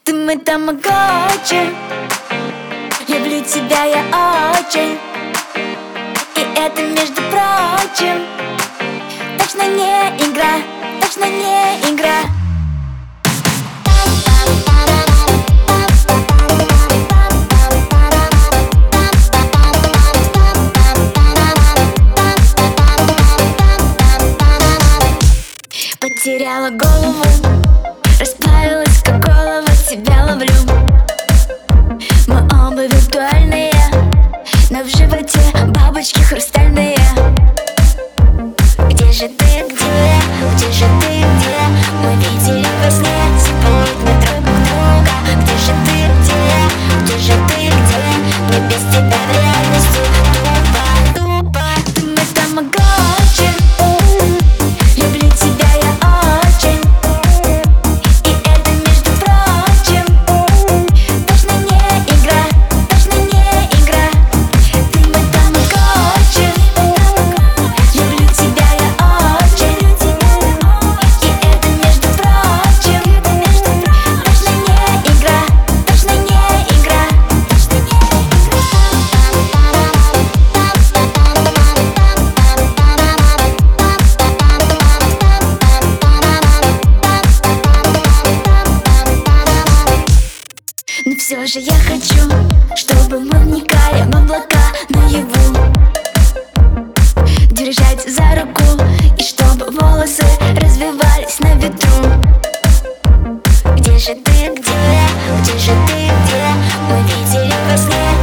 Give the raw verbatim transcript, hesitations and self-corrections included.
Ты мой тамагочи, люблю тебя я очень. И это, между прочим, точно не игра, точно не игра. Потеряла голову, расплавилась как голова, тебя ловлю. Мы оба виртуальные, но в животе бабочки хрустальные. Где же ты, где, где же ты, где? Мы видели во сне символично друг друга. Где же ты, где, где же ты, где? Мы без тебя в реальности тупо, тупо. Ты мой тамагочи, люблю тебя я очень. И это, между прочим, точно не игра, точно не игра. Ты мой тамагочи, люблю тебя я очень. И это, между прочим, точно не игра, точно не игра, точно не игра. Но все же я хочу, чтобы мы вникали в облака наяву, держать за руку, и чтобы волосы развивались на ветру. Где же ты, где, где же ты, где? Мы видели во сне